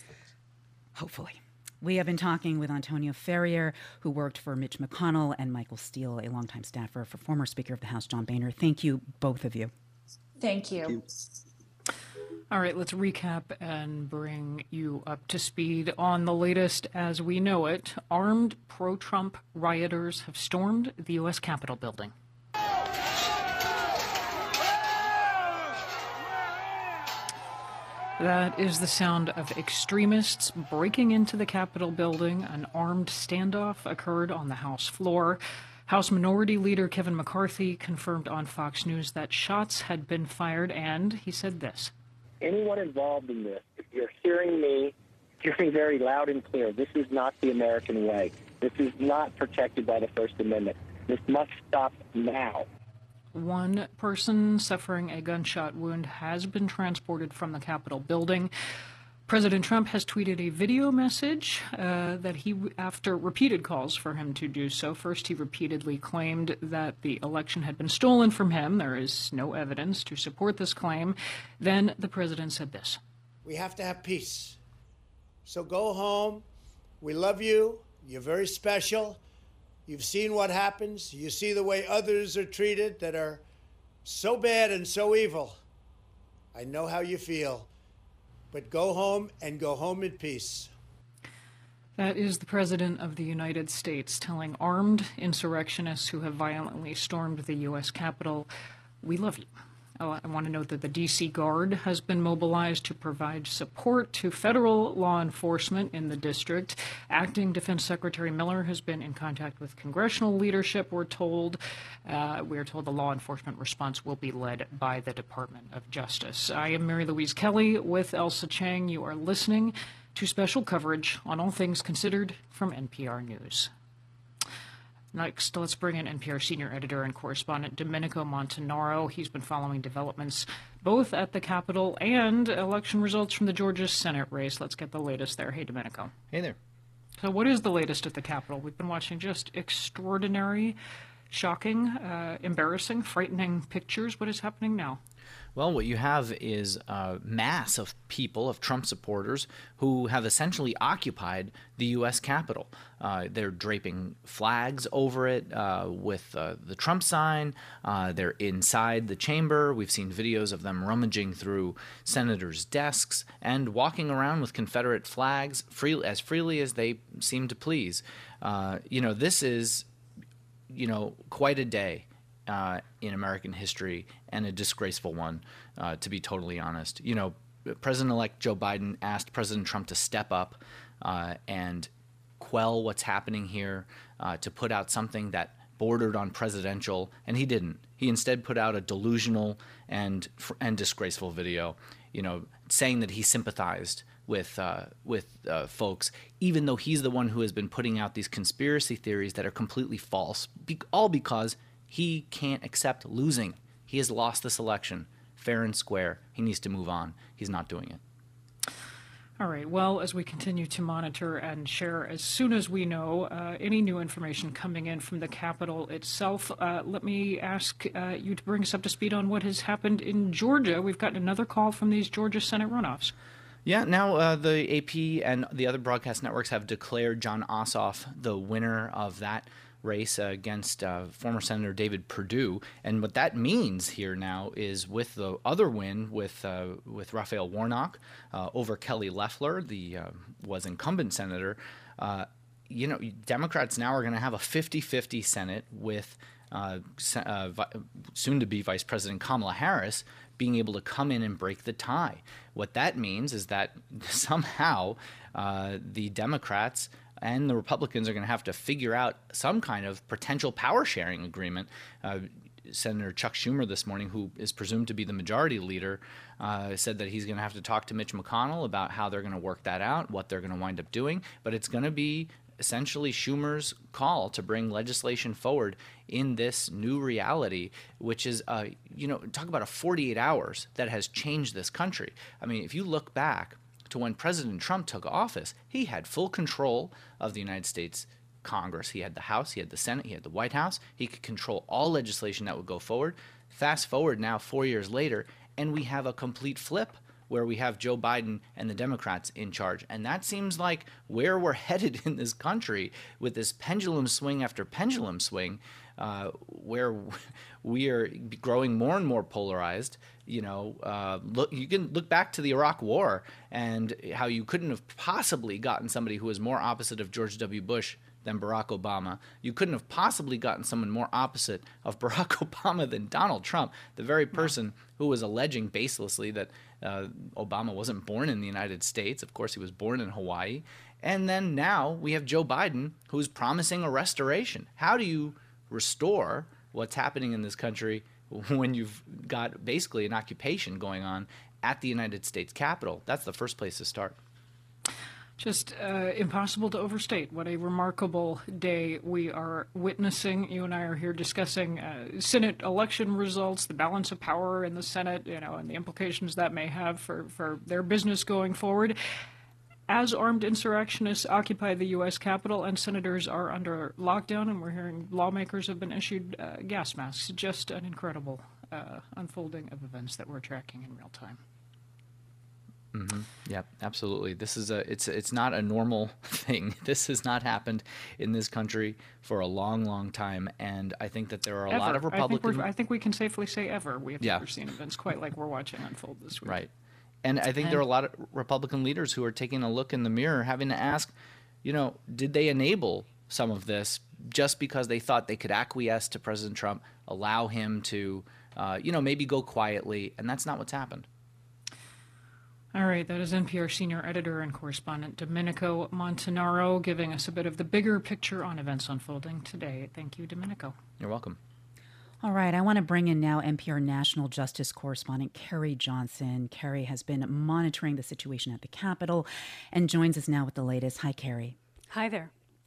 Hopefully. We have been talking with Antonio Ferrier, who worked for Mitch McConnell, and Michael Steele, a longtime staffer for former Speaker of the House, John Boehner. Thank you, both of you. Thank you. Thank you. All right, let's recap and bring you up to speed on the latest as we know it. Armed pro-Trump rioters have stormed the U S Capitol building. That is the sound of extremists breaking into the Capitol building. An armed standoff occurred on the House floor. House Minority Leader Kevin McCarthy confirmed on Fox News that shots had been fired, and he said this. Anyone involved in this, if you're hearing me, hear me very loud and clear. This is not the American way. This is not protected by the First Amendment. This must stop now. One person suffering a gunshot wound has been transported from the Capitol building. President Trump has tweeted a video message uh, that he, after repeated calls for him to do so, first he repeatedly claimed that the election had been stolen from him. There is no evidence to support this claim. Then the president said this. We have to have peace. So go home. We love you. You're very special. You've seen what happens. You see the way others are treated that are so bad and so evil. I know how you feel. But go home and go home in peace. That is the President of the United States telling armed insurrectionists who have violently stormed the U S Capitol, we love you. I want to note that the D C Guard has been mobilized to provide support to federal law enforcement in the district. Acting Defense Secretary Miller has been in contact with congressional leadership, we're told. Uh, we're told the law enforcement response will be led by the Department of Justice. I am Mary Louise Kelly with Elsa Chang. You are listening to special coverage on All Things Considered from N P R News. Next, let's bring in N P R senior editor and correspondent Domenico Montanaro. He's been following developments both at the Capitol and election results from the Georgia Senate race. Let's get the latest there. Hey, Domenico. Hey there. So what is the latest at the Capitol? We've been watching just extraordinary, shocking, uh, embarrassing, frightening pictures. What is happening now? Well, what you have is a mass of people, of Trump supporters, who have essentially occupied the U S Capitol. Uh, they're draping flags over it uh, with uh, the Trump sign. Uh, they're inside the chamber. We've seen videos of them rummaging through senators' desks and walking around with Confederate flags free, as freely as they seem to please. Uh, you know, this is, you know, quite a day Uh, in American history, and a disgraceful one, uh, to be totally honest. You know, President-elect Joe Biden asked President Trump to step up uh, and quell what's happening here, uh, to put out something that bordered on presidential, and he didn't. He instead put out a delusional and and disgraceful video, you know, saying that he sympathized with uh, with uh, folks, even though he's the one who has been putting out these conspiracy theories that are completely false, be- all because he can't accept losing. He has lost this election, fair and square. He needs to move on. He's not doing it. All right. Well, as we continue to monitor and share as soon as we know uh, any new information coming in from the Capitol itself, uh, let me ask uh, you to bring us up to speed on what has happened in Georgia. We've gotten another call from these Georgia Senate runoffs. Yeah, now uh, the A P and the other broadcast networks have declared Jon Ossoff the winner of that race uh, against uh, former Senator David Perdue. And what that means here now is with the other win with uh, with Raphael Warnock uh, over Kelly Loeffler, the uh, was incumbent senator, uh, you know, Democrats now are going to have a fifty-fifty Senate with uh, uh, soon-to-be Vice President Kamala Harris being able to come in and break the tie. What that means is that somehow uh, the Democrats and the Republicans are going to have to figure out some kind of potential power-sharing agreement. Uh, Senator Chuck Schumer this morning, who is presumed to be the majority leader, uh, said that he's going to have to talk to Mitch McConnell about how they're going to work that out, what they're going to wind up doing. But it's going to be essentially Schumer's call to bring legislation forward in this new reality, which is, uh, you know, talk about a forty-eight hours that has changed this country. I mean, if you look back to when President Trump took office, he had full control of the United States Congress. He had the House, he had the Senate, he had the White House. He could control all legislation that would go forward. Fast forward now four years later, and we have a complete flip where we have Joe Biden and the Democrats in charge. And that seems like where we're headed in this country with this pendulum swing after pendulum swing, uh, where we are growing more and more polarized. You know, uh, look, you can look back to the Iraq War and how you couldn't have possibly gotten somebody who was more opposite of George W. Bush than Barack Obama. You couldn't have possibly gotten someone more opposite of Barack Obama than Donald Trump, the very person who was alleging baselessly that uh, Obama wasn't born in the United States. Of course, he was born in Hawaii. And then now we have Joe Biden, who's promising a restoration. How do you restore what's happening in this country when you've got basically an occupation going on at the United States Capitol? That's the first place to start. Just uh, impossible to overstate what a remarkable day we are witnessing. You and I are here discussing uh, Senate election results, the balance of power in the Senate, you know, and the implications that may have for, for their business going forward. As armed insurrectionists occupy the U S Capitol and senators are under lockdown, and we're hearing lawmakers have been issued uh, gas masks. Just an incredible uh, unfolding of events that we're tracking in real time. Mm-hmm. Yeah, absolutely. This is a it's it's not a normal thing. This has not happened in this country for a long, long time, and I think that there are a Ever. lot of Republicans. I think, I think we can safely say ever. We have yeah. never seen events quite like we're watching unfold this week. Right, and I think and... there are a lot of Republican leaders who are taking a look in the mirror, having to ask, you know, did they enable some of this just because they thought they could acquiesce to President Trump, allow him to, uh, you know, maybe go quietly, and that's not what's happened. All right, that is N P R senior editor and correspondent Domenico Montanaro giving us a bit of the bigger picture on events unfolding today. Thank you, Domenico. You're welcome. All right, I want to bring in now N P R national justice correspondent Carrie Johnson. Carrie has been monitoring the situation at the Capitol and joins us now with the latest. Hi, Carrie. Hi there.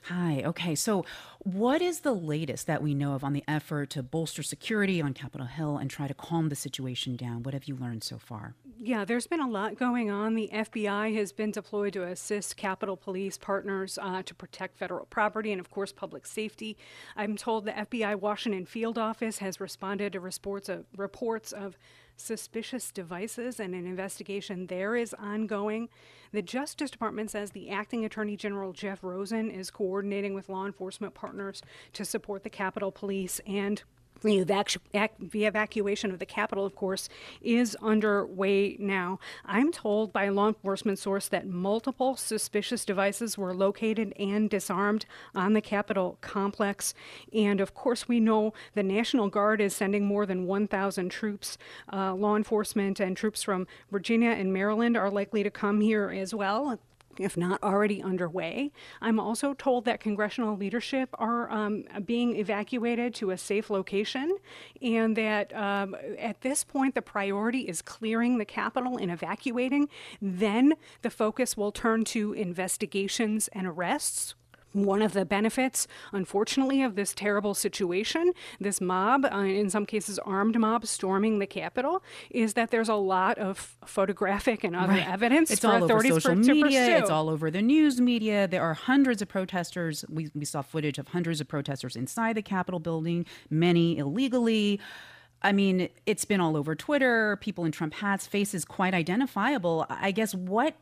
Hi. Okay. So, what is the latest that we know of on the effort to bolster security on Capitol Hill and try to calm the situation down? What have you learned so far? Yeah, there's been a lot going on. The F B I has been deployed to assist Capitol Police partners uh, to protect federal property and, of course, public safety. I'm told the F B I Washington field office has responded to reports of, reports of suspicious devices, and an investigation there is ongoing. The Justice Department says the acting Attorney General Jeff Rosen is coordinating with law enforcement partners to support the Capitol Police, and the evacu- the evacuation of the Capitol, of course, is underway now. I'm told by a law enforcement source that multiple suspicious devices were located and disarmed on the Capitol complex. And of course, we know the National Guard is sending more than one thousand troops. Uh, law enforcement and troops from Virginia and Maryland are likely to come here as well, if not already underway. I'm also told that congressional leadership are um, being evacuated to a safe location, and that um, at this point the priority is clearing the Capitol and evacuating. Then the focus will turn to investigations and arrests. One of the benefits, unfortunately, of this terrible situation, this mob, uh, in some cases armed mob storming the Capitol, is that there's a lot of photographic and other Right. evidence It's for all over authorities social for, to media. pursue. It's all over the news media. There are hundreds of protesters. We, we saw footage of hundreds of protesters inside the Capitol building, many illegally. I mean, it's been all over Twitter, people in Trump hats, faces quite identifiable. I guess what,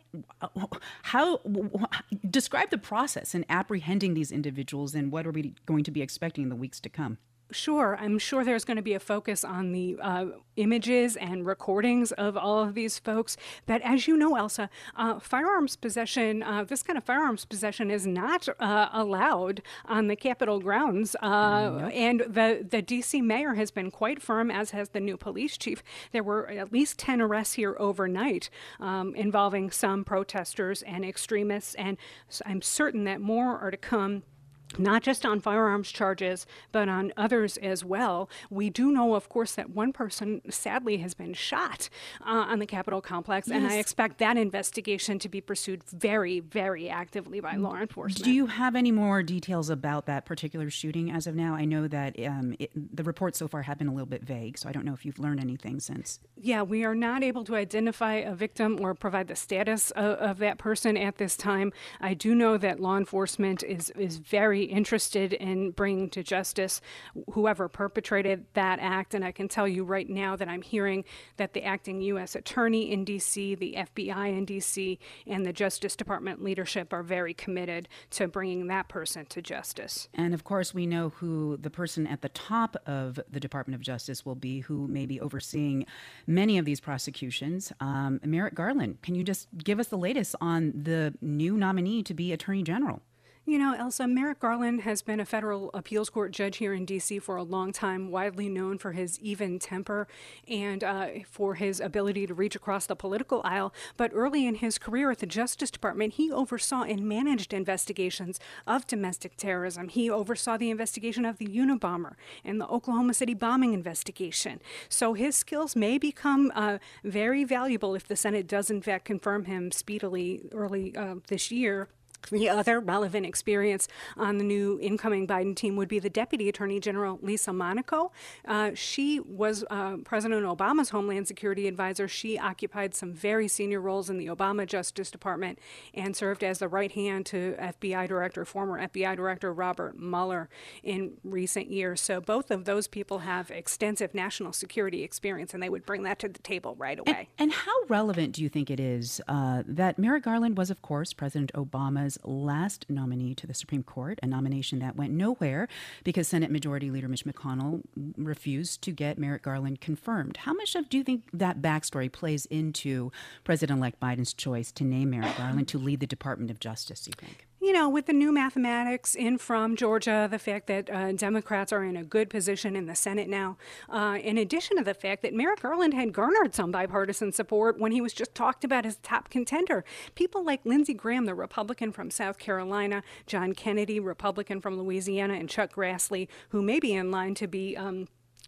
how, describe the process in apprehending these individuals, and what are we going to be expecting in the weeks to come? Sure. I'm sure there's going to be a focus on the uh, images and recordings of all of these folks. But as you know, Elsa, uh, firearms possession, uh, this kind of firearms possession is not uh, allowed on the Capitol grounds. Uh, Nope. And the, the D C mayor has been quite firm, as has the new police chief. There were at least ten arrests here overnight um, involving some protesters and extremists. And I'm certain that more are to come, not just on firearms charges, but on others as well. We do know, of course, that one person sadly has been shot uh, on the Capitol complex, and I Yes. expect that investigation to be pursued very, very actively by law enforcement. Do you have any more details about that particular shooting as of now? I know that um, it, the reports so far have been a little bit vague, so I don't know if you've learned anything since. Yeah, we are not able to identify a victim or provide the status of, of that person at this time. I do know that law enforcement is, is very interested in bringing to justice whoever perpetrated that act. And I can tell you right now that I'm hearing that the acting U S attorney in D C, the F B I in D C, and the Justice Department leadership are very committed to bringing that person to justice. And of course, we know who the person at the top of the Department of Justice will be, who may be overseeing many of these prosecutions. Um, Merrick Garland, can you just give us the latest on the new nominee to be Attorney General? You know, Elsa, Merrick Garland has been a federal appeals court judge here in D C for a long time, widely known for his even temper and uh, for his ability to reach across the political aisle. But early in his career at the Justice Department, he oversaw and managed investigations of domestic terrorism. He oversaw the investigation of the Unabomber and the Oklahoma City bombing investigation. So his skills may become uh, very valuable if the Senate does, in fact, confirm him speedily early uh, this year. The other relevant experience on the new incoming Biden team would be the Deputy Attorney General, Lisa Monaco. Uh, she was uh, President Obama's Homeland Security advisor. She occupied some very senior roles in the Obama Justice Department and served as the right hand to F B I Director, former F B I Director Robert Mueller in recent years. So both of those people have extensive national security experience, and they would bring that to the table right away. And, and how relevant do you think it is uh, that Merrick Garland was, of course, President Obama's last nominee to the Supreme Court, a nomination that went nowhere because Senate Majority Leader Mitch McConnell refused to get Merrick Garland confirmed. How much of do you think that backstory plays into President-elect Biden's choice to name Merrick Garland to lead the Department of Justice, you think? You know, with the new mathematics in from Georgia, the fact that uh, Democrats are in a good position in the Senate now, uh, in addition to the fact that Merrick Garland had garnered some bipartisan support when he was just talked about as top contender. People like Lindsey Graham, the Republican from South Carolina, John Kennedy, Republican from Louisiana, and Chuck Grassley, who may be in line to be um,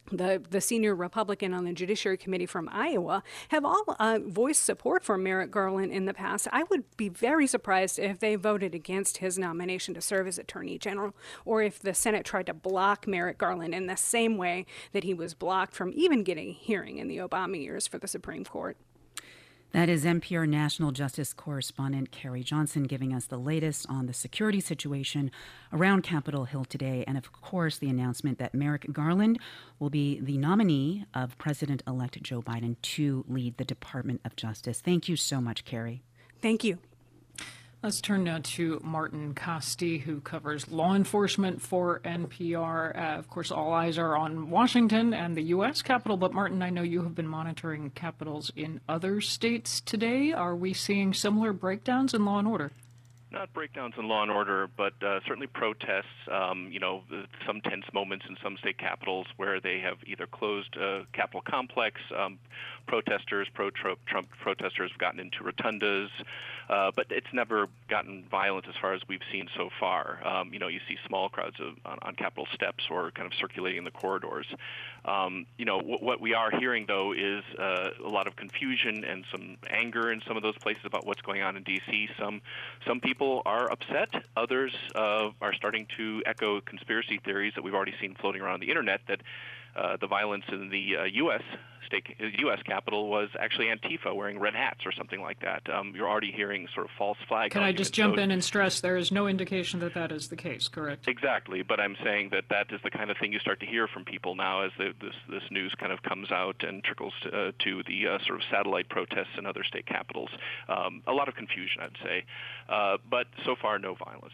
the, the senior Republican on the Judiciary Committee from Iowa, have all uh, voiced support for Merrick Garland in the past. I would be very surprised if they voted against his nomination to serve as Attorney General, or if the Senate tried to block Merrick Garland in the same way that he was blocked from even getting a hearing in the Obama years for the Supreme Court. That is N P R National Justice Correspondent Carrie Johnson giving us the latest on the security situation around Capitol Hill today, and of course the announcement that Merrick Garland will be the nominee of President-elect Joe Biden to lead the Department of Justice. Thank you so much, Carrie. Thank you. Let's turn now to Martin Kaste, who covers law enforcement for N P R. Uh, of course, all eyes are on Washington and the U S Capitol, but Martin, I know you have been monitoring capitals in other states today. Are we seeing similar breakdowns in law and order? Not breakdowns in law and order, but uh, certainly protests. Um, you know, some tense moments in some state capitals where they have either closed uh, Capitol complex, um, protesters, pro-Trump protesters have gotten into rotundas, uh, but it's never gotten violent as far as we've seen so far. Um, you know, you see small crowds of, on, on Capitol steps or kind of circulating in the corridors. Um, you know, w- what we are hearing, though, is uh, a lot of confusion and some anger in some of those places about what's going on in D C. Some, some people are upset. Others uh, are starting to echo conspiracy theories that we've already seen floating around the internet that uh, the violence in the uh, U S state, U S Capitol was actually Antifa wearing red hats or something like that. Um, you're already hearing sort of false flag. Can I just jump in and stress there is no indication that that is the case, correct? Exactly, but I'm saying that that is the kind of thing you start to hear from people now as the, this this news kind of comes out and trickles to, uh, to the uh, sort of satellite protests in other state capitals. Um, a lot of confusion, I'd say, uh, but so far no violence.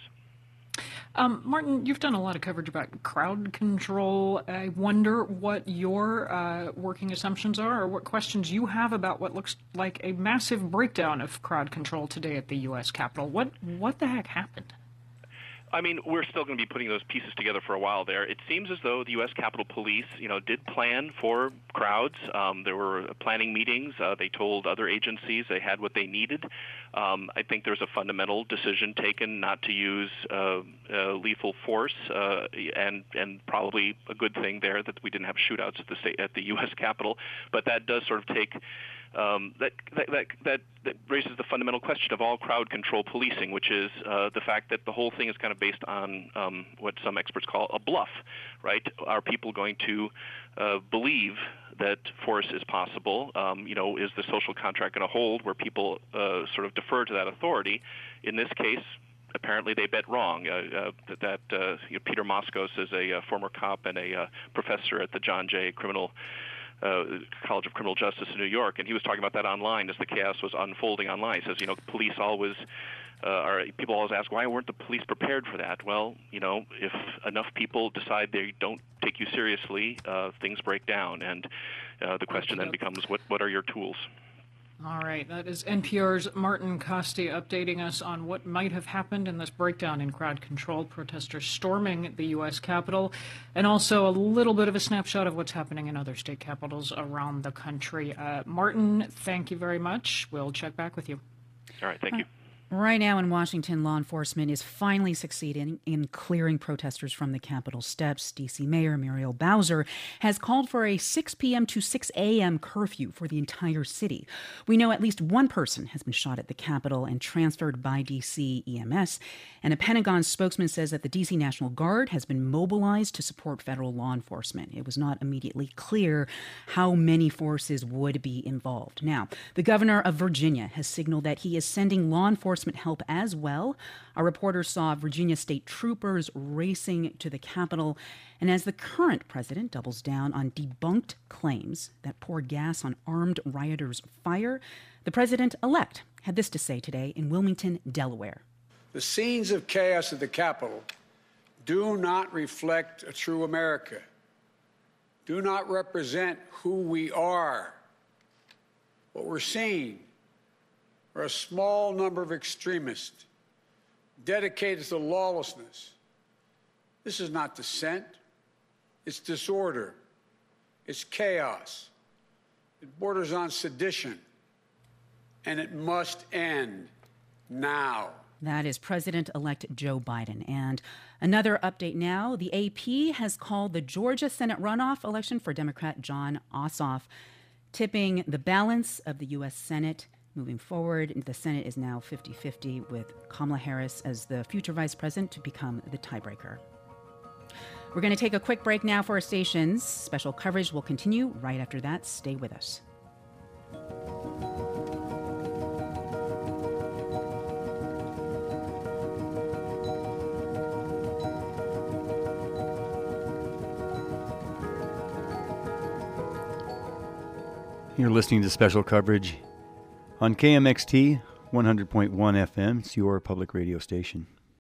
Um, Martin, you've done a lot of coverage about crowd control. I wonder what your uh, working assumptions are, or what questions you have about what looks like a massive breakdown of crowd control today at the U S Capitol. What what the heck happened? I mean, we're still going to be putting those pieces together for a while there. It seems as though the U S Capitol Police, you know, did plan for crowds. Um, there were planning meetings. Uh, they told other agencies they had what they needed. Um, I think there's a fundamental decision taken not to use uh, uh, lethal force, uh, and and probably a good thing there that we didn't have shootouts at the state, at the U S Capitol. But that does sort of take. Um, that, that, that, that, that raises the fundamental question of all crowd control policing, which is uh, the fact that the whole thing is kind of based on um, what some experts call a bluff, right? Are people going to uh, believe that force is possible? Um, you know, is the social contract going to hold where people uh, sort of defer to that authority? In this case, apparently they bet wrong. Uh, uh, that uh, you know, Peter Moskos is a, a former cop and a uh, professor at the John Jay Criminal Uh, College of Criminal Justice in New York, and he was talking about that online as the chaos was unfolding online. He says, you know, police always, uh, are, people always ask, why weren't the police prepared for that? Well, you know, if enough people decide they don't take you seriously, uh, things break down, and uh, the question then becomes, what, what are your tools? All right, that is N P R's Martin Kaste updating us on what might have happened in this breakdown in crowd control, protesters storming the U S Capitol, and also a little bit of a snapshot of what's happening in other state capitals around the country. Uh, Martin, thank you very much. We'll check back with you. All right, thank you. Right now in Washington, law enforcement is finally succeeding in clearing protesters from the Capitol steps. D C Mayor Muriel Bowser has called for a six p.m. to six a.m. curfew for the entire city. We know at least one person has been shot at the Capitol and transferred by D C E M S. And a Pentagon spokesman says that the D C National Guard has been mobilized to support federal law enforcement. It was not immediately clear how many forces would be involved. Now, the governor of Virginia has signaled that he is sending law enforcement help as well. Our reporters saw Virginia state troopers racing to the Capitol. And as the current president doubles down on debunked claims that poured gas on armed rioters' fire, the president-elect had this to say today in Wilmington, Delaware. The scenes of chaos at the Capitol do not reflect a true America, do not represent who we are. What we're seeing are a small number of extremists dedicated to lawlessness. This is not dissent. It's disorder. It's chaos. It borders on sedition. And it must end now. That is President-elect Joe Biden. And another update now, the A P has called the Georgia Senate runoff election for Democrat Jon Ossoff, tipping the balance of the U S Senate moving forward. The Senate is now fifty-fifty, with Kamala Harris as the future vice president to become the tiebreaker. We're going to take a quick break now for our stations. Special coverage will continue right after that. Stay with us. You're listening to special coverage on K M X T one hundred point one F M. It's your public radio station.